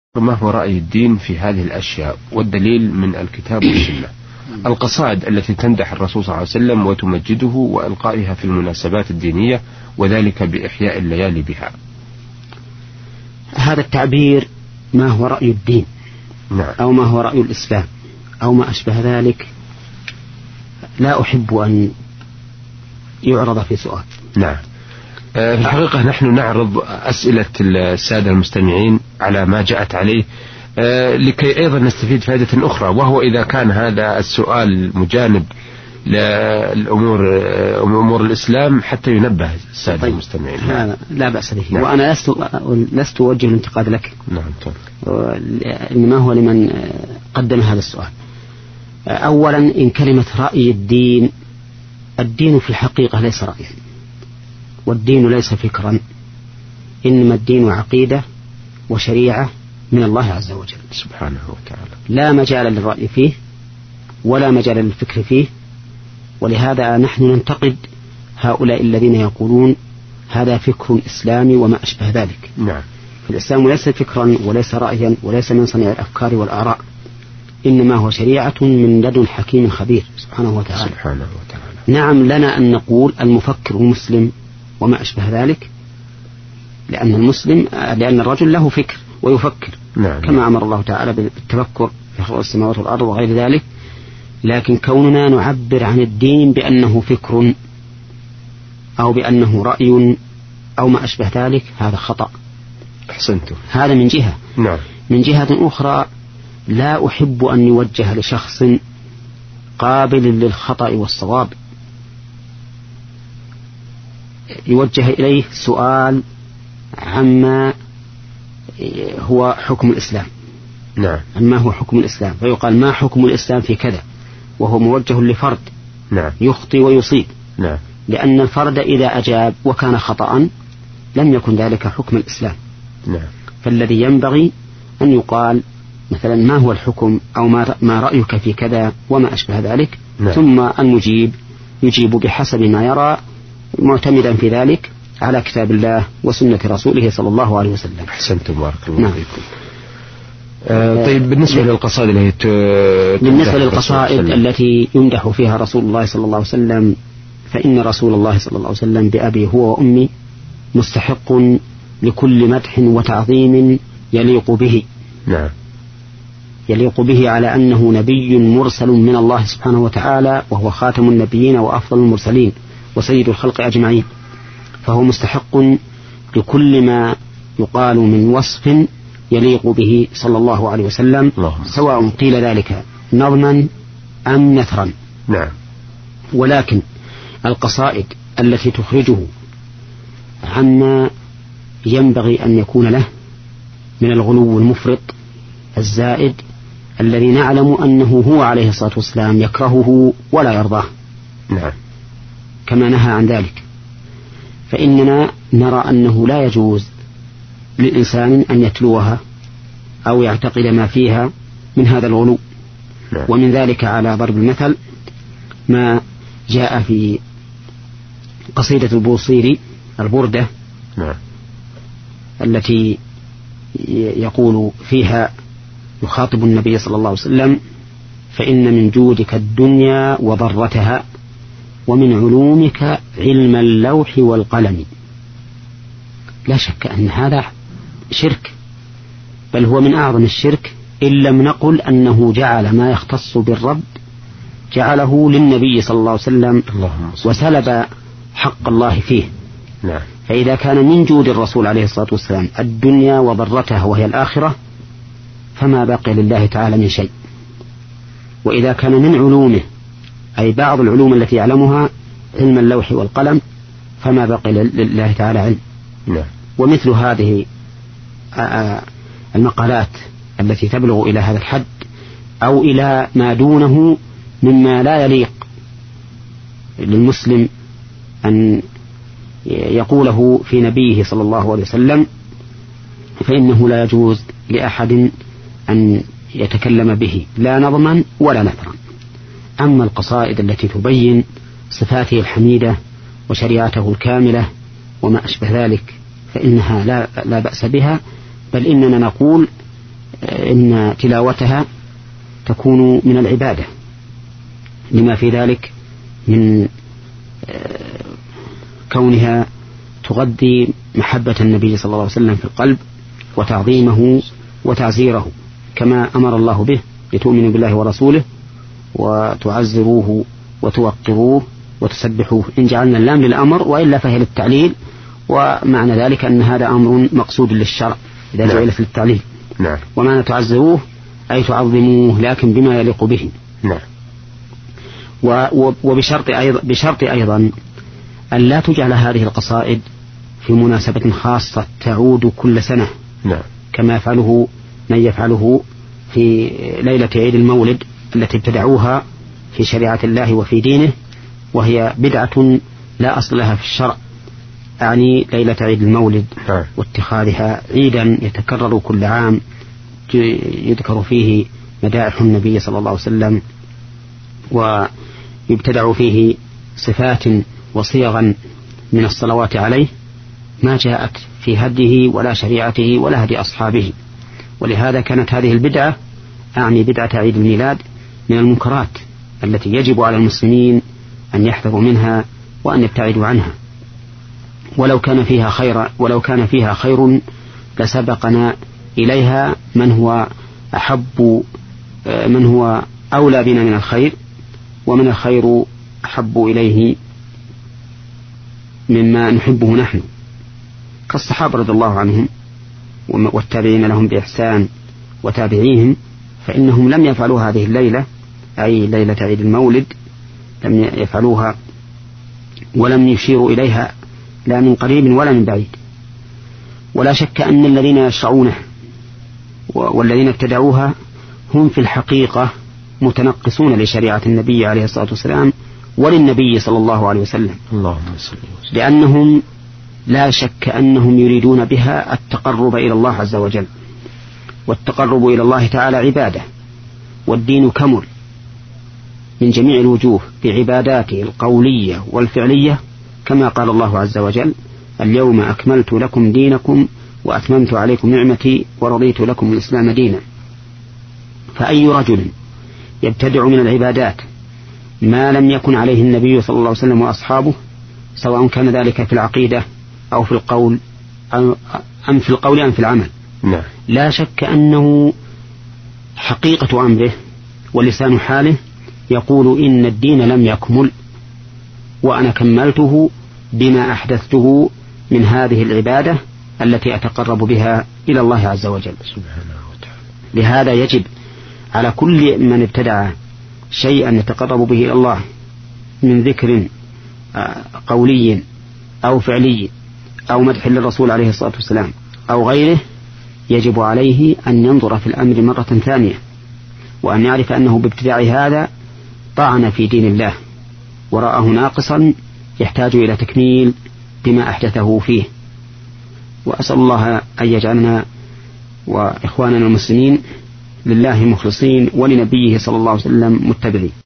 ما هو رأي الدين في هذه الأشياء والدليل من الكتاب والسنة؟ القصائد التي تمدح الرسول صلى الله عليه وسلم وتمجده وإلقائها في المناسبات الدينية وذلك بإحياء الليالي بها. هذا التعبير ما هو رأي الدين؟ نعم. أو ما هو رأي الإسلام أو ما أشبه ذلك لا أحب أن يعرض في سؤال. نعم. في الحقيقة نحن نعرض أسئلة السادة المستمعين على ما جاءت عليه لكي أيضا نستفيد فائدة أخرى، وهو إذا كان هذا السؤال مجانب لأمور الإسلام حتى ينبه السادة المستمعين. نعم. لا بأس به. نعم. وأنا لست أوجه الانتقاد لك. نعم. إنما هو لمن قدم هذا السؤال. أولا إن كلمة رأي الدين في الحقيقة ليس رأيا، والدين ليس فكرا، إنما الدين عقيدة وشريعة من الله عز وجل سبحانه وتعالى، لا مجال للرأي فيه ولا مجال للفكر فيه. ولهذا نحن ننتقد هؤلاء الذين يقولون هذا فكر إسلامي وما أشبه ذلك. نعم. فالإسلام ليس فكرا وليس رأيا وليس من صنيع الأفكار والآراء، إنما هو شريعة من لدن حكيم خبير سبحانه وتعالى. نعم، لنا أن نقول المفكر مسلم وما أشبه ذلك، لأن الرجل له فكر ويفكر. نعم. كما أمر الله تعالى بالتفكر في خلق السماوات والأرض وغير ذلك. لكن كوننا نعبر عن الدين بأنه فكر أو بأنه رأي أو ما أشبه ذلك هذا خطأ. أحسنتم. هذا من جهة. نعم. من جهة أخرى لا أحب أن يوجه لشخص قابل للخطأ والصواب يوجه إليه سؤال عما هو حكم الإسلام. نعم. عما هو حكم الإسلام، فيقال ما حكم الإسلام في كذا، وهو موجه لفرد. نعم. يخطئ ويصيب. نعم. لأن الفرد إذا أجاب وكان خطأ لم يكن ذلك حكم الإسلام. نعم. فالذي ينبغي أن يقال مثلا ما هو الحكم أو ما رأيك في كذا وما أشبه ذلك. نعم. ثم المجيب يجيب بحسب ما يرى معتمدا في ذلك على كتاب الله وسنة رسوله صلى الله عليه وسلم. أحسنتم، بارك الله فيكم. طيب بالنسبة للقصائد التي يمدح فيها رسول الله صلى الله عليه وسلم، فإن رسول الله صلى الله عليه وسلم بأبي هو وأمي مستحق لكل مدح وتعظيم يليق به. نعم. يليق به على أنه نبي مرسل من الله سبحانه وتعالى، وهو خاتم النبيين وأفضل المرسلين وسيد الخلق أجمعين، فهو مستحق لكل ما يقال من وصف يليق به صلى الله عليه وسلم، سواء قيل ذلك نظما أم نثرا. نعم. ولكن القصائد التي تخرجه عما ينبغي أن يكون له من الغلو المفرط الزائد الذي نعلم أنه هو عليه الصلاة والسلام يكرهه ولا يرضاه. نعم. كما نهى عن ذلك، فإننا نرى أنه لا يجوز للإنسان أن يتلوها أو يعتقد ما فيها من هذا الغلو. نعم. ومن ذلك على ضرب المثل ما جاء في قصيدة البوصيري البردة. نعم. التي يقول فيها يخاطب النبي صلى الله عليه وسلم: فإن من جودك الدنيا وضرتها ومن علومك علم اللوح والقلم. لا شك أن هذا شرك، بل هو من أعظم الشرك، إن لم نقل أنه جعل ما يختص بالرب جعله للنبي صلى الله عليه وسلم وسلب حق الله فيه. نعم. فإذا كان من جود الرسول عليه الصلاة والسلام الدنيا وضرتها وهي الآخرة فما بقي لله تعالى من شيء. وإذا كان من علومه أي بعض العلوم التي يعلمها علم اللوح والقلم فما بقي لله تعالى علم. نعم. ومثل هذه المقالات التي تبلغ إلى هذا الحد أو إلى ما دونه مما لا يليق للمسلم أن يقوله في نبيه صلى الله عليه وسلم، فإنه لا يجوز لأحد أن يتكلم به لا نظما ولا نثرا. أما القصائد التي تبين صفاته الحميدة وشريعته الكاملة وما أشبه ذلك فإنها لا بأس بها، بل إننا نقول إن تلاوتها تكون من العبادة لما في ذلك من كونها تغذي محبة النبي صلى الله عليه وسلم في القلب وتعظيمه وتعزيره كما أمر الله به، لتؤمنوا بالله ورسوله وتعزروه وتوقروه وتسبحوه. إن جعلنا اللام للأمر وإلا فهي للتعليل، ومعنى ذلك أن هذا أمر مقصود للشرع إذا جعلت للتعليل. نعم. ومعنى تعزروه أي تعظموه لكن بما يليق به. نعم. وبشرط أيضا أن لا تجعل هذه القصائد في مناسبة خاصة تعود كل سنة. نعم. كما يفعله من يفعله في ليلة عيد المولد التي ابتدعوها في شريعة الله وفي دينه، وهي بدعة لا أصل لها في الشرع، أعني ليلة عيد المولد واتخاذها عيدا يتكرر كل عام يذكر فيه مدائح النبي صلى الله عليه وسلم ويبتدع فيه صفات وصيغا من الصلوات عليه ما جاءت في هديه ولا شريعته ولا هدي أصحابه. ولهذا كانت هذه البدعة، أعني بدعة عيد الميلاد، من المنكرات التي يجب على المسلمين أن يحذروا منها وأن يبتعدوا عنها. ولو كان فيها خير لسبقنا إليها من هو أولى بنا من الخير، ومن الخير أحب إليه مما نحبه نحن، كالصحابة رضي الله عنهم والتابعين لهم بإحسان وتابعيهم، فإنهم لم يفعلوا هذه الليلة أي ليلة عيد المولد، لم يفعلوها ولم يشيروا إليها لا من قريب ولا من بعيد. ولا شك أن الذين يشرعونه والذين ابتدعوها هم في الحقيقة متنقصون لشريعة النبي عليه الصلاة والسلام وللنبي صلى الله عليه وسلم، اللهم صل وسلم، لأنهم لا شك أنهم يريدون بها التقرب إلى الله عز وجل، والتقرب إلى الله تعالى عبادة، والدين كمل من جميع الوجوه بعباداته القولية والفعلية، كما قال الله عز وجل: اليوم أكملت لكم دينكم وأتممت عليكم نعمتي ورضيت لكم الإسلام دينا. فأي رجل يبتدع من العبادات ما لم يكن عليه النبي صلى الله عليه وسلم وأصحابه، سواء كان ذلك في العقيدة أو في القول أم في العمل، لا شك أنه حقيقة أمره ولسان حاله يقول إن الدين لم يكمل وأنا كملته بما أحدثته من هذه العبادة التي أتقرب بها إلى الله عز وجل سبحانه وتعالى. لهذا يجب على كل من ابتدع شيئا يتقرب به إلى الله من ذكر قولي أو فعلي أو مدح للرسول عليه الصلاة والسلام أو غيره، يجب عليه أن ينظر في الأمر مرة ثانية، وأن يعرف أنه بابتداع هذا طعن في دين الله ورآه ناقصا يحتاج إلى تكميل بما أحدثه فيه. وأسأل الله أن يجعلنا وإخواننا المسلمين لله مخلصين ولنبيه صلى الله عليه وسلم متبعين.